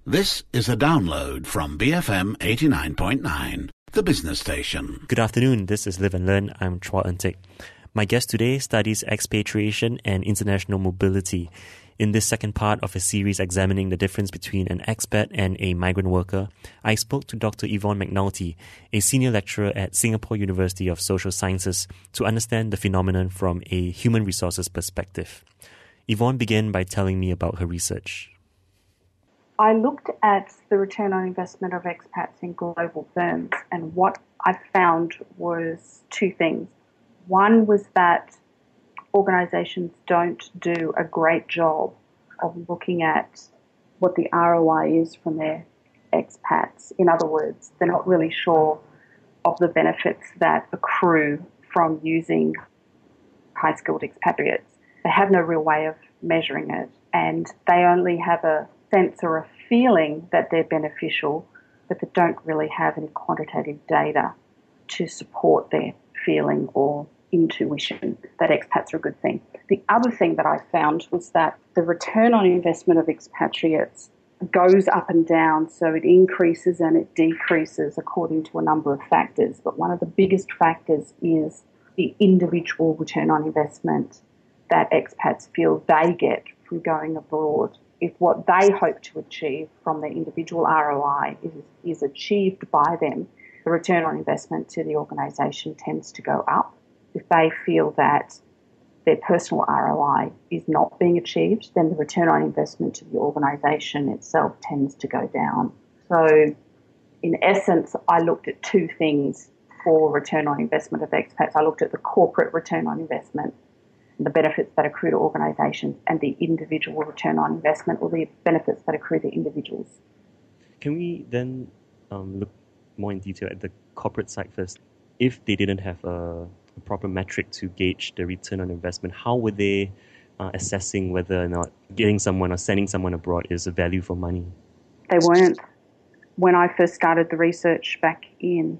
This is a download from BFM 89.9, the business station. Good afternoon, this is Live and Learn. I'm Chua Eun-Teck. My guest today studies expatriation and international mobility. In this second part of a series examining the difference between an expat and a migrant worker, I spoke to Dr. Yvonne McNulty, a senior lecturer at Singapore University of Social Sciences, to understand the phenomenon from a human resources perspective. Yvonne began by telling me about her research. I looked at the return on investment of expats in global firms, and what I found was two things. One was that organisations don't do a great job of looking at what the ROI is from their expats. In other words, they're not really sure of the benefits that accrue from using high-skilled expatriates. They have no real way of measuring it, and they only have a sense or a feeling that they're beneficial, but they don't really have any quantitative data to support their feeling or intuition that expats are a good thing. The other thing that I found was that the return on investment of expatriates goes up and down, so it increases and it decreases according to a number of factors. But one of the biggest factors is the individual return on investment that expats feel they get from going abroad. If what they hope to achieve from their individual ROI is achieved by them, the return on investment to the organisation tends to go up. If they feel that their personal ROI is not being achieved, then the return on investment to the organisation itself tends to go down. So, in essence, I looked at two things for return on investment of expats. I looked at the corporate return on investment, the benefits that accrue to organisations, and the individual return on investment, or the benefits that accrue to individuals. Can we then look more in detail at the corporate side first? If they didn't have a proper metric to gauge the return on investment, how were they assessing whether or not getting someone or sending someone abroad is a value for money? They weren't. When I first started the research back in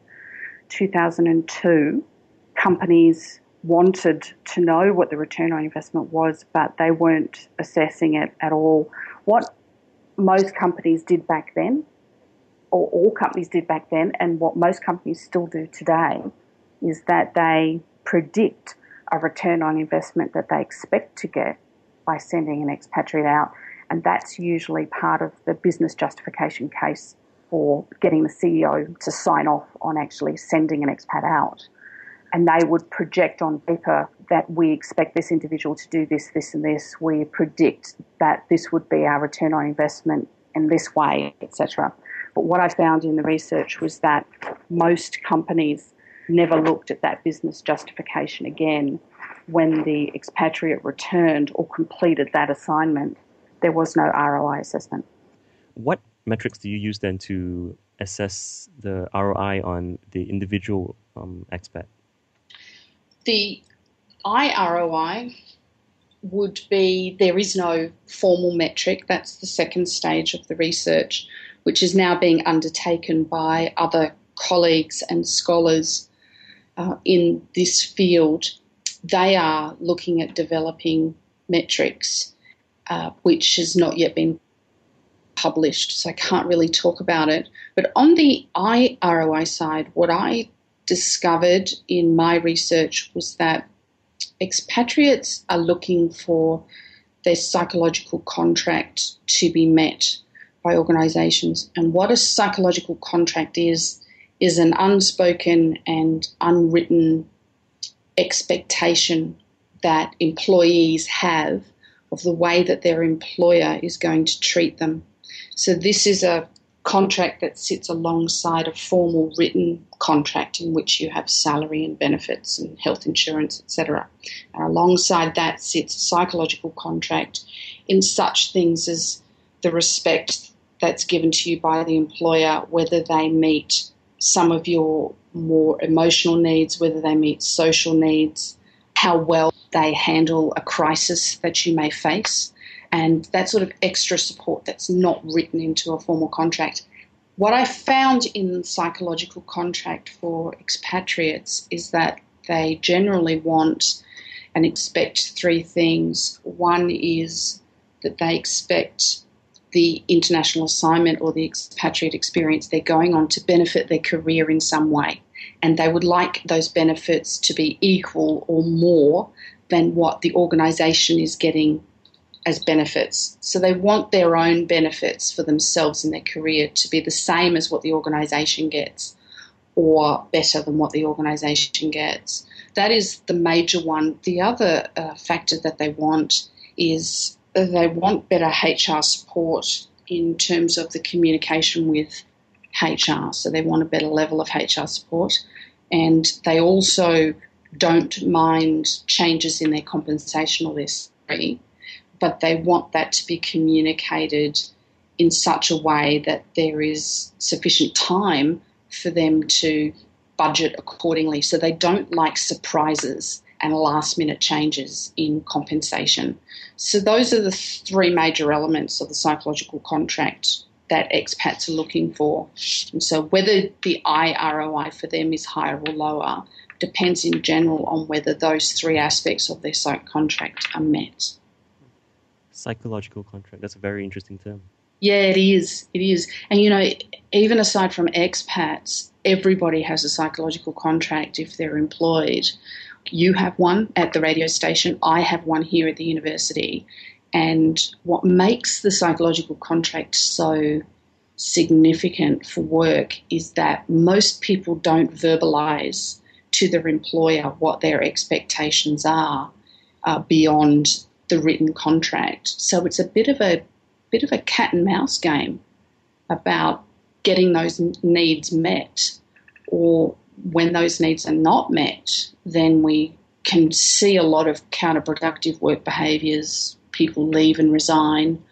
2002, companies wanted to know what the return on investment was, but they weren't assessing it at all. What most companies did back then, or all companies did back then, and what most companies still do today, is that they predict a return on investment that they expect to get by sending an expatriate out, and that's usually part of the business justification case for getting the CEO to sign off on actually sending an expat out. And they would project on paper that we expect this individual to do this, this and this. We predict that this would be our return on investment in this way, etc. But what I found in the research was that most companies never looked at that business justification again. When the expatriate returned or completed that assignment, there was no ROI assessment. What metrics do you use then to assess the ROI on the individual expat? The IROI would be, there is no formal metric. That's the second stage of the research, which is now being undertaken by other colleagues and scholars in this field. They are looking at developing metrics, which has not yet been published, so I can't really talk about it. But on the IROI side, what I discovered in my research was that expatriates are looking for their psychological contract to be met by organisations. And what a psychological contract is an unspoken and unwritten expectation that employees have of the way that their employer is going to treat them. So this is a contract that sits alongside a formal written contract in which you have salary and benefits and health insurance, etc. And alongside that sits a psychological contract in such things as the respect that's given to you by the employer, whether they meet some of your more emotional needs, whether they meet social needs, how well they handle a crisis that you may face, and that sort of extra support that's not written into a formal contract. What I found in psychological contract for expatriates is that they generally want and expect three things. One is that they expect the international assignment or the expatriate experience they're going on to benefit their career in some way. And they would like those benefits to be equal or more than what the organisation is getting as benefits. So they want their own benefits for themselves in their career to be the same as what the organisation gets or better than what the organisation gets. That is the major one. The other factor that they want is they want better HR support in terms of the communication with HR. So they want a better level of HR support. And they also don't mind changes in their compensation or their salary, but they want that to be communicated in such a way that there is sufficient time for them to budget accordingly. So they don't like surprises and last-minute changes in compensation. So those are the three major elements of the psychological contract that expats are looking for. And so whether the IROI for them is higher or lower depends in general on whether those three aspects of their psych contract are met. Psychological contract, that's a very interesting term. Yeah, it is. It is. And, you know, even aside from expats, everybody has a psychological contract if they're employed. You have one at the radio station. I have one here at the university. And what makes the psychological contract so significant for work is that most people don't verbalise to their employer what their expectations are beyond the written contract. So it's a bit of a cat and mouse game about getting those needs met, or when those needs are not met, then we can see a lot of counterproductive work behaviours. People leave and resign,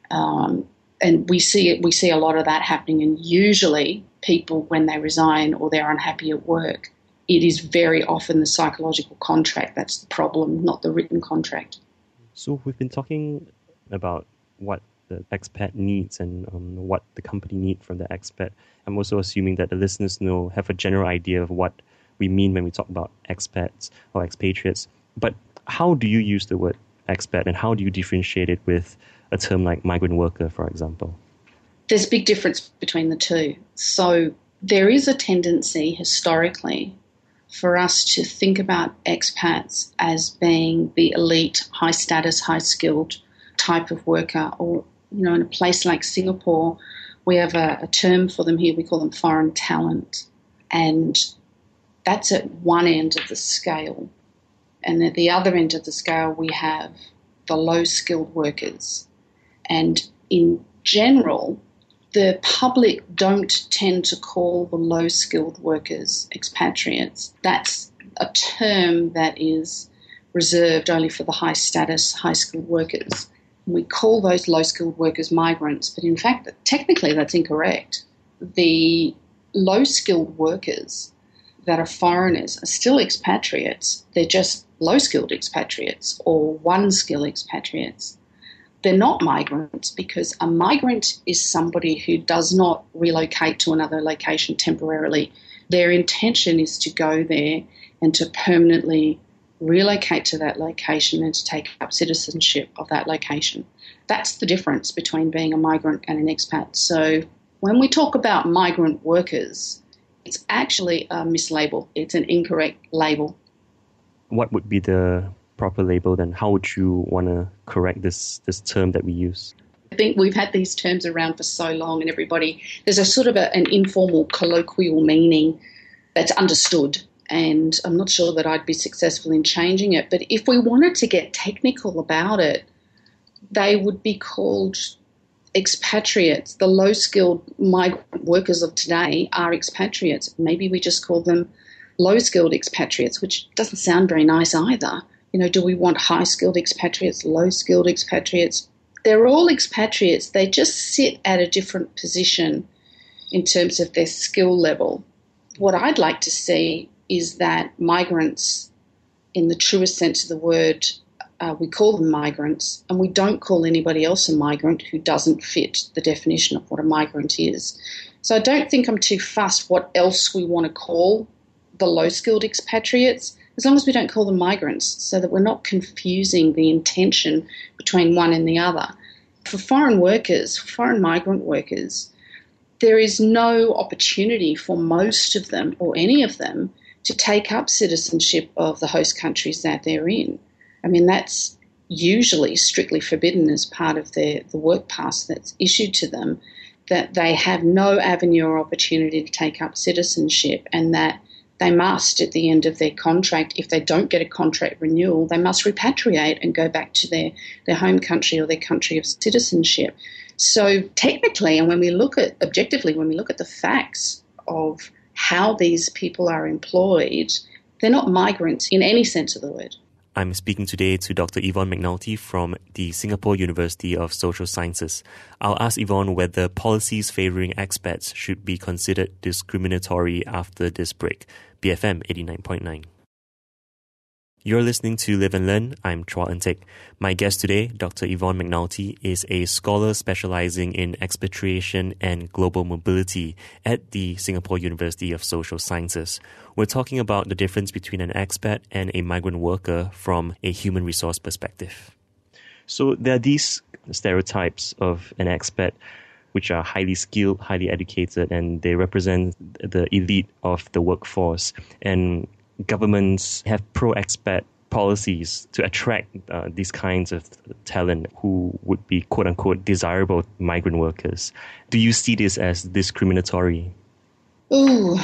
and we see a lot of that happening. And usually, people, when they resign or they're unhappy at work, it is very often the psychological contract that's the problem, not the written contract. So we've been talking about what the expat needs and what the company needs from the expat. I'm also assuming that the listeners have a general idea of what we mean when we talk about expats or expatriates. But how do you use the word expat, and how do you differentiate it with a term like migrant worker, for example? There's a big difference between the two. So there is a tendency historically for us to think about expats as being the elite, high status, high skilled type of worker. Or, you know, in a place like Singapore, we have a term for them here. We call them foreign talent. And that's at one end of the scale. And at the other end of the scale, we have the low-skilled workers. And in general, the public don't tend to call the low-skilled workers expatriates. That's a term that is reserved only for the high-status, high-skilled workers. We call those low-skilled workers migrants, but in fact, technically that's incorrect. The low-skilled workers that are foreigners are still expatriates. They're just low-skilled expatriates or one-skill expatriates. They're not migrants, because a migrant is somebody who does not relocate to another location temporarily. Their intention is to go there and to permanently relocate to that location and to take up citizenship of that location. That's the difference between being a migrant and an expat. So when we talk about migrant workers, it's actually a mislabel. It's an incorrect label. What would be the proper label then? How would you want to correct this term that we use? I think we've had these terms around for so long, and there's a sort of an informal colloquial meaning that's understood, and I'm not sure that I'd be successful in changing it. But if we wanted to get technical about it, they would be called expatriates. The low-skilled migrant workers of today are expatriates. Maybe we just call them low-skilled expatriates, which doesn't sound very nice either. You know, do we want high-skilled expatriates, low-skilled expatriates? They're all expatriates. They just sit at a different position in terms of their skill level. What I'd like to see is that migrants, in the truest sense of the word, we call them migrants, and we don't call anybody else a migrant who doesn't fit the definition of what a migrant is. So I don't think I'm too fussed what else we want to call the low-skilled expatriates, as long as we don't call them migrants, so that we're not confusing the intention between one and the other. For foreign workers, foreign migrant workers, there is no opportunity for most of them or any of them to take up citizenship of the host countries that they're in. I mean, that's usually strictly forbidden as part of the work pass that's issued to them, that they have no avenue or opportunity to take up citizenship, and that they must, at the end of their contract, if they don't get a contract renewal, they must repatriate and go back to their home country or their country of citizenship. So technically, and when we look at the facts of how these people are employed, they're not migrants in any sense of the word. I'm speaking today to Dr. Yvonne McNulty from the Singapore University of Social Sciences. I'll ask Yvonne whether policies favouring expats should be considered discriminatory after this break. BFM 89.9. You're listening to Live and Learn. I'm Chua Eun Teck. My guest today, Dr. Yvonne McNulty, is a scholar specializing in expatriation and global mobility at the Singapore University of Social Sciences. We're talking about the difference between an expat and a migrant worker from a human resource perspective. So there are these stereotypes of an expat which are highly skilled, highly educated, and they represent the elite of the workforce. And governments have pro-expat policies to attract these kinds of talent who would be quote-unquote desirable migrant workers. Do you see this as discriminatory? Ooh,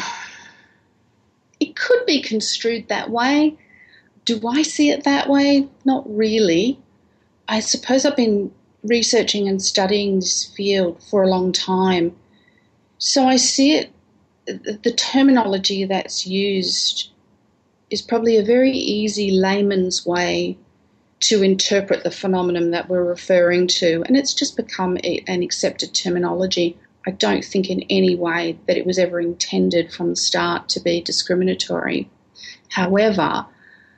it could be construed that way. Do I see it that way? Not really. I suppose I've been researching and studying this field for a long time. So I see it, the terminology that's used is probably a very easy layman's way to interpret the phenomenon that we're referring to, and it's just become an accepted terminology. I don't think in any way that it was ever intended from the start to be discriminatory. However,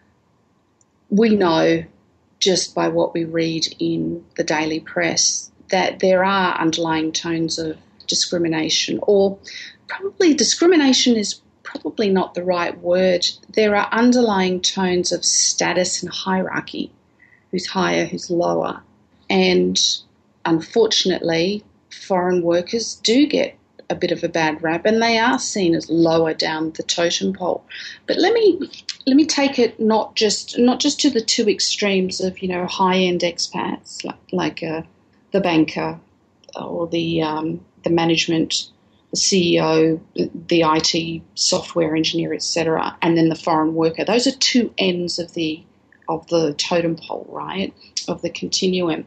we know just by what we read in the daily press that there are underlying tones of discrimination, or probably discrimination is probably not the right word. There are underlying tones of status and hierarchy, who's higher, who's lower. And unfortunately, foreign workers do get a bit of a bad rap, and they are seen as lower down the totem pole. But let me take it not just to the two extremes of high-end expats like the banker or the management, the CEO, the IT software engineer, etc., and then the foreign worker. Those are two ends of the totem pole, right, of the continuum.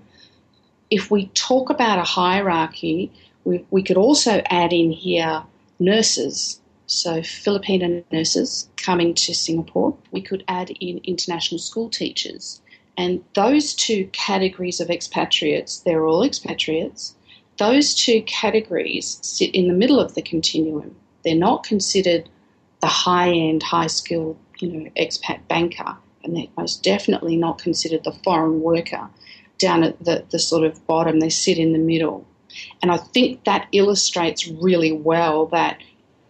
If we talk about a hierarchy, we could also add in here nurses, so Filipino nurses coming to Singapore. We could add in international school teachers. And those two categories of expatriates, they're all expatriates, those two categories sit in the middle of the continuum. They're not considered the high-end, high-skilled, expat banker, and they're most definitely not considered the foreign worker down at the sort of bottom. They sit in the middle. And I think that illustrates really well that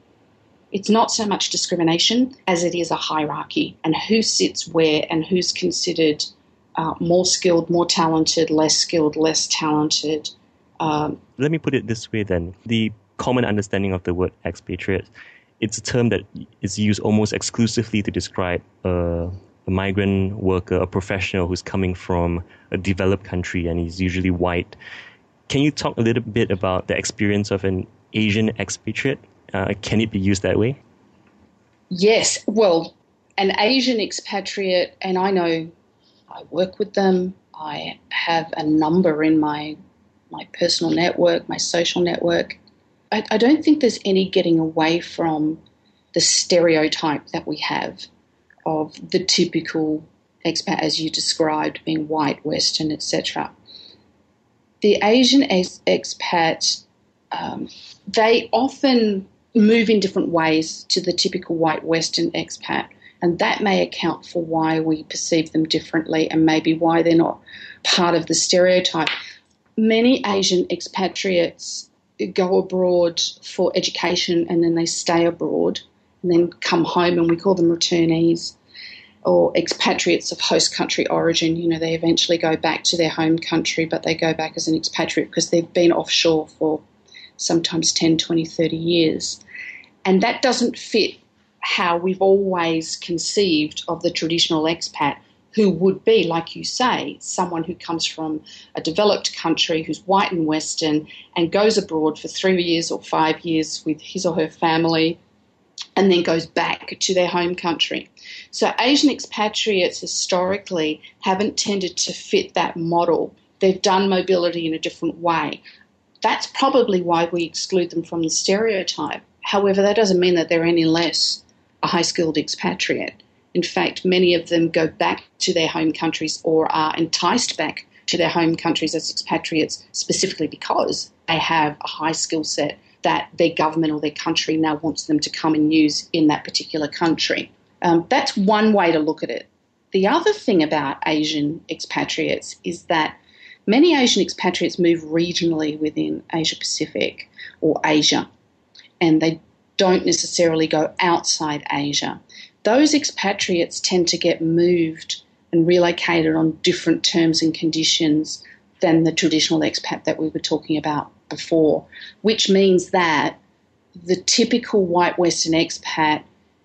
it's not so much discrimination as it is a hierarchy, and who sits where and who's considered more skilled, more talented, less skilled, less talented. Let me put it this way then. The common understanding of the word expatriate, it's a term that is used almost exclusively to describe a migrant worker, a professional who's coming from a developed country, and he's usually white. Can you talk a little bit about the experience of an Asian expatriate? Can it be used that way? Yes. Well, an Asian expatriate, and I know I work with them. I have a number in my personal network, my social network. I don't think there's any getting away from the stereotype that we have of the typical expat, as you described, being white, Western, etc. The Asian expats, they often move in different ways to the typical white Western expat, and that may account for why we perceive them differently and maybe why they're not part of the stereotype. Many Asian expatriates go abroad for education and then they stay abroad and then come home, and we call them returnees. or expatriates of host country origin. You know, they eventually go back to their home country, but they go back as an expatriate because they've been offshore for sometimes 10, 20, 30 years. And that doesn't fit how we've always conceived of the traditional expat, who would be, like you say, someone who comes from a developed country, who's white and Western, and goes abroad for 3 years or 5 years with his or her family, and then goes back to their home country. So Asian expatriates historically haven't tended to fit that model. They've done mobility in a different way. That's probably why we exclude them from the stereotype. However, that doesn't mean that they're any less a high-skilled expatriate. In fact, many of them go back to their home countries or are enticed back to their home countries as expatriates specifically because they have a high skill set that their government or their country now wants them to come and use in that particular country. That's one way to look at it. The other thing about Asian expatriates is that many Asian expatriates move regionally within Asia Pacific or Asia, and they don't necessarily go outside Asia. Those expatriates tend to get moved and relocated on different terms and conditions than the traditional expat that we were talking about before, which means that the typical white Western expat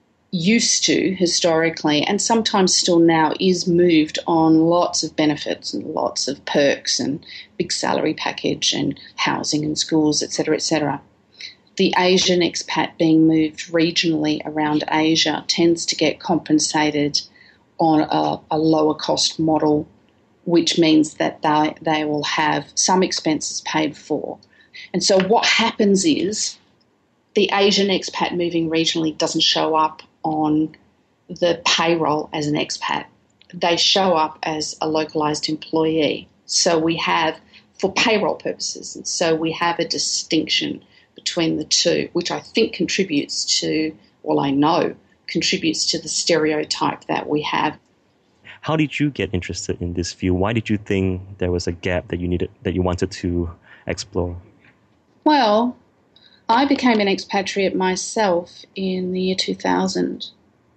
used to, historically, and sometimes still now, is moved on lots of benefits and lots of perks and big salary package and housing and schools, etc., etc. The Asian expat being moved regionally around Asia tends to get compensated on a lower cost model, which means that they will have some expenses paid for. And so what happens is the Asian expat moving regionally doesn't show up on the payroll as an expat. They show up as a localised employee. So we have, for payroll purposes, and so we have a distinction between the two, which I think contributes to, well, I know, contributes to the stereotype that we have. How did you get interested in this field? Why did you think there was a gap that you wanted to explore? Well, I became an expatriate myself in the year 2000.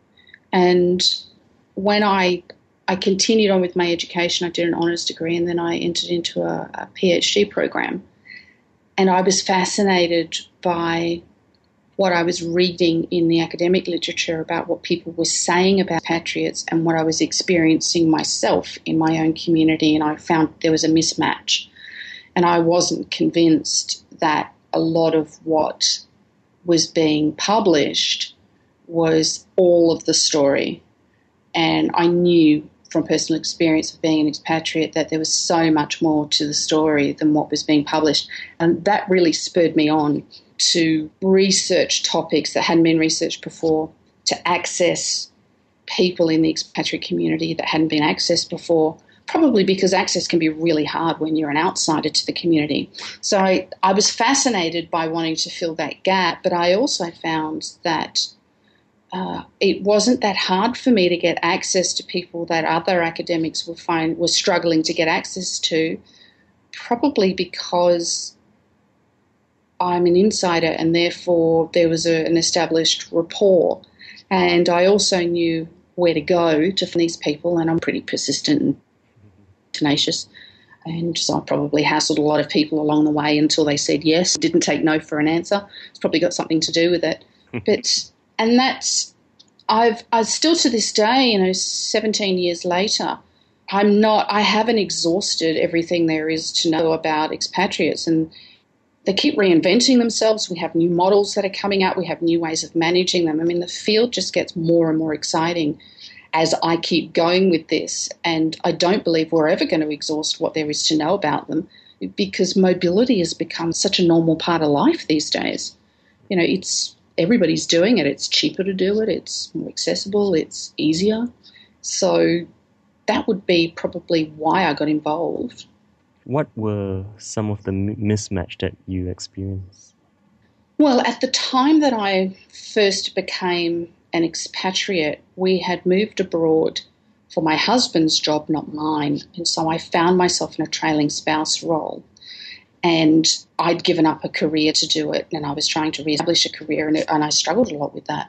And when I continued on with my education, I did an honours degree and then I entered into a PhD program. And I was fascinated by what I was reading in the academic literature about what people were saying about expatriates and what I was experiencing myself in my own community, and I found there was a mismatch. And I wasn't convinced that a lot of what was being published was all of the story. And I knew from personal experience of being an expatriate that there was so much more to the story than what was being published. And that really spurred me on to research topics that hadn't been researched before, to access people in the expatriate community that hadn't been accessed before, probably because access can be really hard when you're an outsider to the community. So I was fascinated by wanting to fill that gap, but I also found that it wasn't that hard for me to get access to people that other academics were struggling to get access to, probably because I'm an insider and therefore there was an established rapport. And I also knew where to go to find these people, and I'm pretty persistent and tenacious. And so I probably hassled a lot of people along the way until they said yes, didn't take no for an answer. It's probably got something to do with it. And that's, I still to this day, 17 years later, I haven't exhausted everything there is to know about expatriates, and they keep reinventing themselves. We have new models that are coming out. We have new ways of managing them. I mean, the field just gets more and more exciting as I keep going with this, and I don't believe we're ever going to exhaust what there is to know about them, because mobility has become such a normal part of life these days. Everybody's doing it. It's cheaper to do it. It's more accessible. It's easier. So that would be probably why I got involved. What were some of the mismatch that you experienced? Well, at the time that I first became an expatriate, we had moved abroad for my husband's job, not mine. And so I found myself in a trailing spouse role. And I'd given up a career to do it, and I was trying to reestablish a career, and I struggled a lot with that.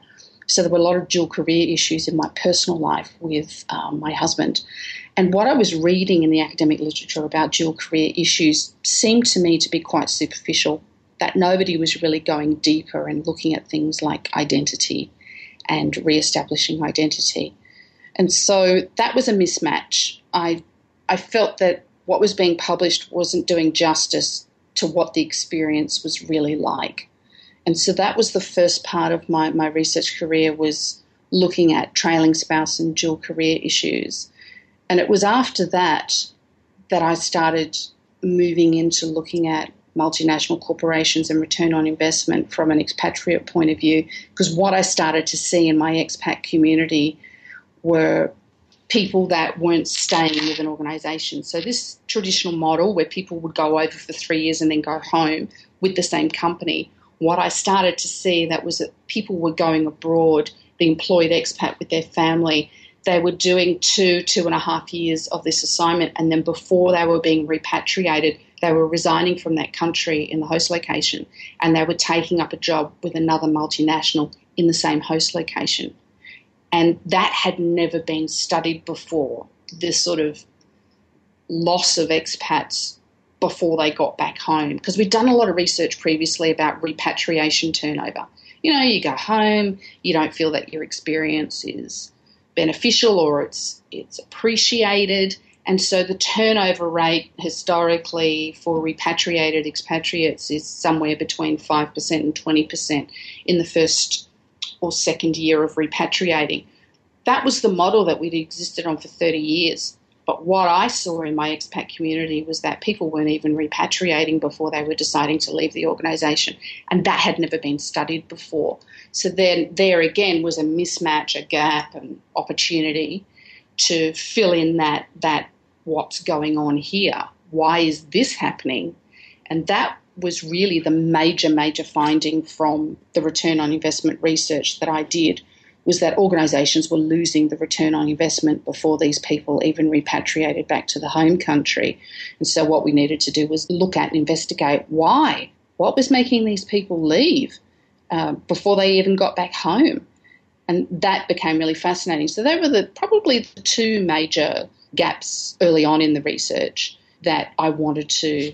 So there were a lot of dual career issues in my personal life with my husband. And what I was reading in the academic literature about dual career issues seemed to me to be quite superficial, that nobody was really going deeper and looking at things like identity and re-establishing identity. And so that was a mismatch. I felt that what was being published wasn't doing justice to what the experience was really like. And so that was the first part of my research career, was looking at trailing spouse and dual career issues. And it was after that that I started moving into looking at multinational corporations and return on investment from an expatriate point of view, because what I started to see in my expat community were people that weren't staying with an organisation. So this traditional model where people would go over for 3 years and then go home with the same company, what I started to see that was that people were going abroad, the employed expat with their family. They were doing 2.5 years of this assignment, and then before they were being repatriated, they were resigning from that country in the host location, and they were taking up a job with another multinational in the same host location. And that had never been studied before, this sort of loss of expats before they got back home. Because we'd done a lot of research previously about repatriation turnover. You know, you go home, you don't feel that your experience is beneficial or it's appreciated. And so the turnover rate historically for repatriated expatriates is somewhere between 5% and 20% in the first or second year of repatriating. That was the model that we'd existed on for 30 years. But what I saw in my expat community was that people weren't even repatriating before they were deciding to leave the organisation. And that had never been studied before. So then there again was a mismatch, a gap, an opportunity to fill in that what's going on here. Why is this happening? And that was really the major finding from the return on investment research that I did, was that organisations were losing the return on investment before these people even repatriated back to the home country. And so what we needed to do was look at and investigate why. What was making these people leave before they even got back home? And that became really fascinating. So they were probably the two major gaps early on in the research that I wanted to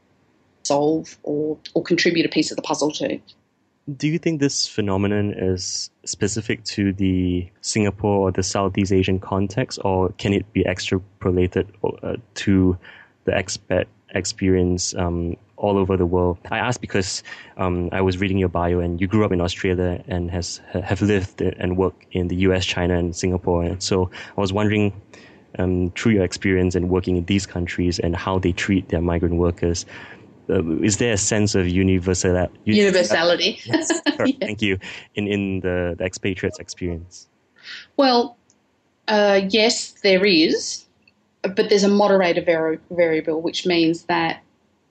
solve or contribute a piece of the puzzle to. Do you think this phenomenon is specific to the Singapore or the Southeast Asian context, or can it be extrapolated to the expat experience all over the world? I ask because I was reading your bio, and you grew up in Australia and have lived and worked in the US, China, and Singapore. And so I was wondering, through your experience and working in these countries and how they treat their migrant workers, is there a sense of universality? Yes. Sorry, thank you. In the expatriates experience? Well, yes, there is, but there's a moderator variable, which means that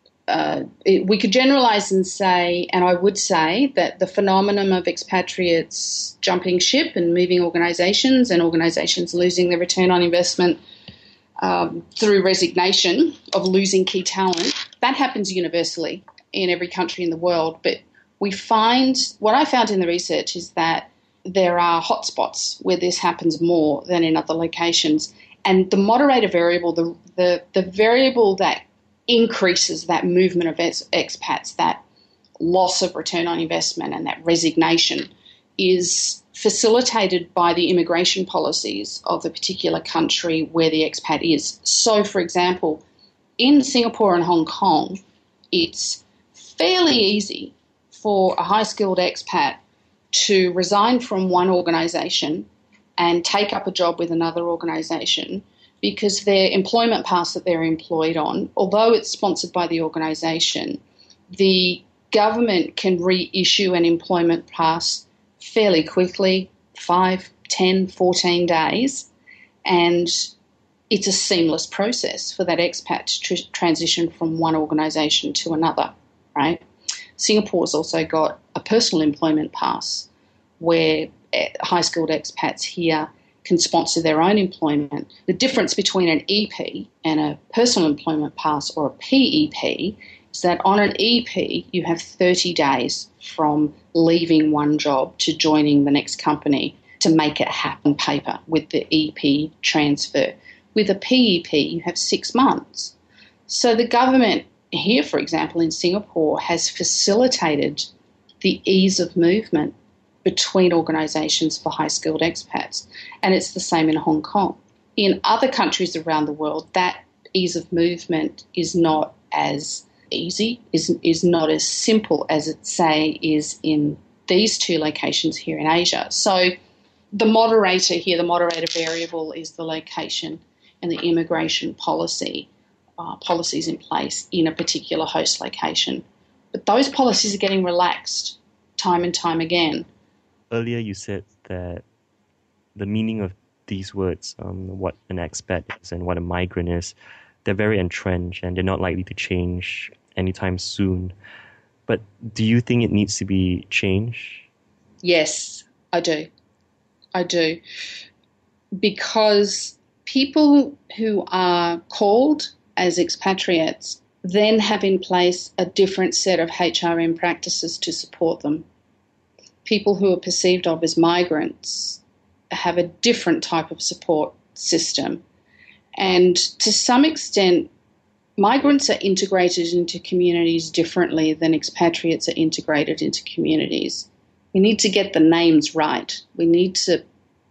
we could generalise and say, and I would say, that the phenomenon of expatriates jumping ship and moving organisations and organisations losing their return on investment through resignation of losing key talent, that happens universally in every country in the world. But what I found in the research is that there are hotspots where this happens more than in other locations. And the moderator variable, the variable that increases that movement of expats, that loss of return on investment and that resignation, is facilitated by the immigration policies of the particular country where the expat is. So, for example, in Singapore and Hong Kong, it's fairly easy for a high-skilled expat to resign from one organisation and take up a job with another organisation, because their employment pass that they're employed on, although it's sponsored by the organisation, the government can reissue an employment pass fairly quickly, 5, 10, 14 days, and it's a seamless process for that expat to transition from one organisation to another, right? Singapore's also got a personal employment pass where high-skilled expats here can sponsor their own employment. The difference between an EP and a personal employment pass or a PEP is that on an EP, you have 30 days from leaving one job to joining the next company to make it happen paper with the EP transfer. With a PEP, you have 6 months. So the government here, for example, in Singapore, has facilitated the ease of movement between organisations for high-skilled expats, and it's the same in Hong Kong. In other countries around the world, that ease of movement is not as easy, is not as simple as it, say, is in these two locations here in Asia. So the moderator here, the moderator variable is the location and the immigration policies in place in a particular host location. But those policies are getting relaxed time and time again. Earlier you said that the meaning of these words, what an expat is and what a migrant is, they're very entrenched and they're not likely to change anytime soon. But do you think it needs to be changed? Yes, I do. Because people who are called as expatriates then have in place a different set of HRM practices to support them. People who are perceived of as migrants have a different type of support system. And to some extent, migrants are integrated into communities differently than expatriates are integrated into communities. We need to get the names right. We need to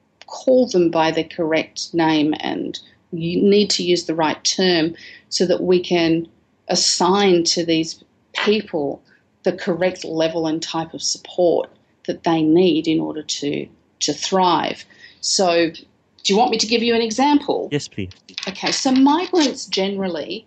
call them by the correct name, and you need to use the right term so that we can assign to these people the correct level and type of support that they need in order to thrive. So do you want me to give you an example? Yes, please. Okay, so migrants generally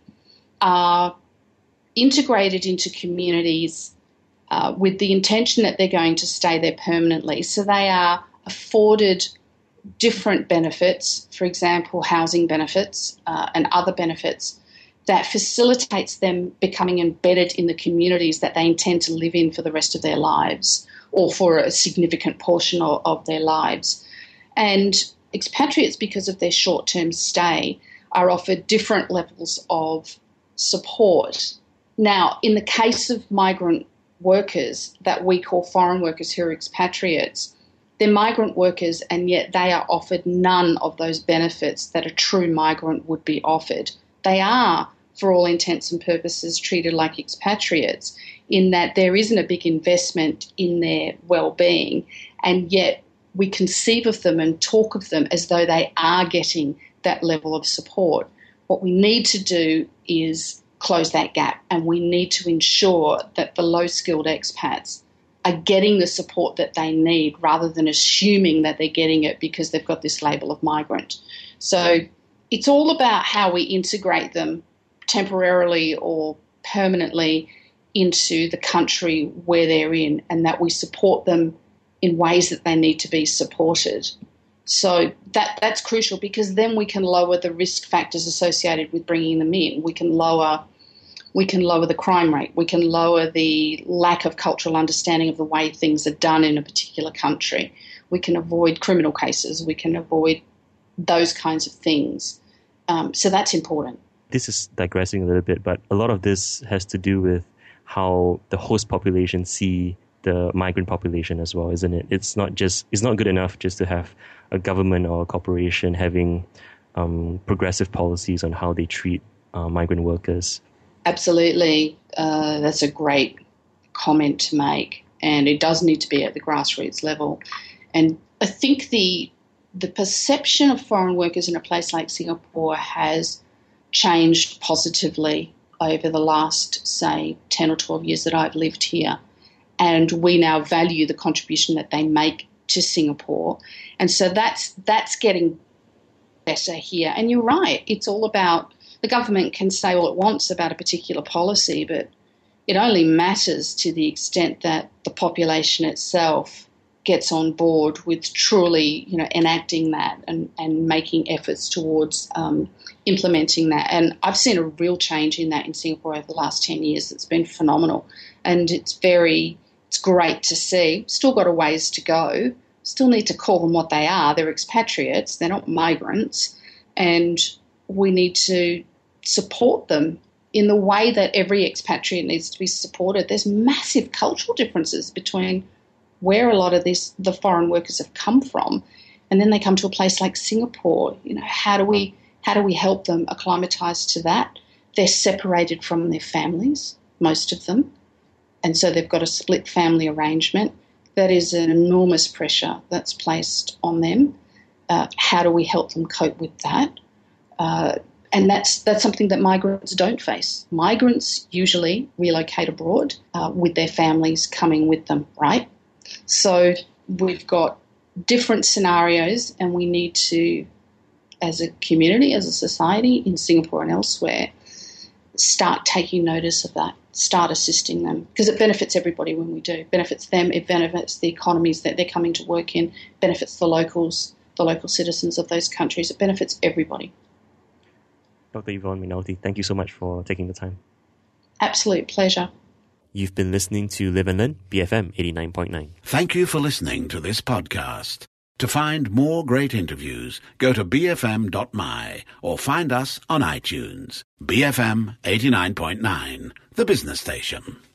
are integrated into communities with the intention that they're going to stay there permanently. So they are afforded different benefits, for example, housing benefits and other benefits that facilitates them becoming embedded in the communities that they intend to live in for the rest of their lives or for a significant portion of their lives. And expatriates, because of their short-term stay, are offered different levels of support. Now, in the case of migrant workers that we call foreign workers who are expatriates, they're migrant workers and yet they are offered none of those benefits that a true migrant would be offered. They are, for all intents and purposes, treated like expatriates in that there isn't a big investment in their well-being, and yet we conceive of them and talk of them as though they are getting that level of support. What we need to do is close that gap, and we need to ensure that the low-skilled expats are getting the support that they need rather than assuming that they're getting it because they've got this label of migrant. So it's all about how we integrate them temporarily or permanently into the country where they're in, and that we support them in ways that they need to be supported. So that's crucial, because then we can lower the risk factors associated with bringing them in. We can lower the crime rate. We can lower the lack of cultural understanding of the way things are done in a particular country. We can avoid criminal cases. We can avoid those kinds of things. So that's important. This is digressing a little bit, but a lot of this has to do with how the host population see the migrant population as well, isn't it? It's not good enough just to have a government or a corporation having progressive policies on how they treat migrant workers. Absolutely. That's a great comment to make, and it does need to be at the grassroots level. And I think the perception of foreign workers in a place like Singapore has changed positively over the last, say, 10 or 12 years that I've lived here. And we now value the contribution that they make to Singapore. And so that's getting better here. And you're right, it's all about, the government can say all it wants about a particular policy, but it only matters to the extent that the population itself gets on board with truly, enacting that and making efforts towards implementing that. And I've seen a real change in that in Singapore over the last 10 years. It's been phenomenal. And it's great to see. Still got a ways to go. Still need to call them what they are. They're expatriates. They're not migrants. And we need to support them in the way that every expatriate needs to be supported, there's massive cultural differences between where a lot of the foreign workers have come from, and then they come to a place like Singapore. How do we help them acclimatise to that? They're separated from their families, most of them, and so they've got a split family arrangement. That is an enormous pressure that's placed on them. How do we help them cope with that? And that's something that migrants don't face. Migrants usually relocate abroad with their families coming with them, right? So we've got different scenarios, and we need to, as a community, as a society in Singapore and elsewhere, start taking notice of that, start assisting them, because it benefits everybody when we do. It benefits them, it benefits the economies that they're coming to work in, benefits the local citizens of those countries. It benefits everybody. Dr. Yvonne McNulty, thank you so much for taking the time. Absolute pleasure. You've been listening to Live and Learn, BFM 89.9. Thank you for listening to this podcast. To find more great interviews, go to bfm.my or find us on iTunes. BFM 89.9, the business station.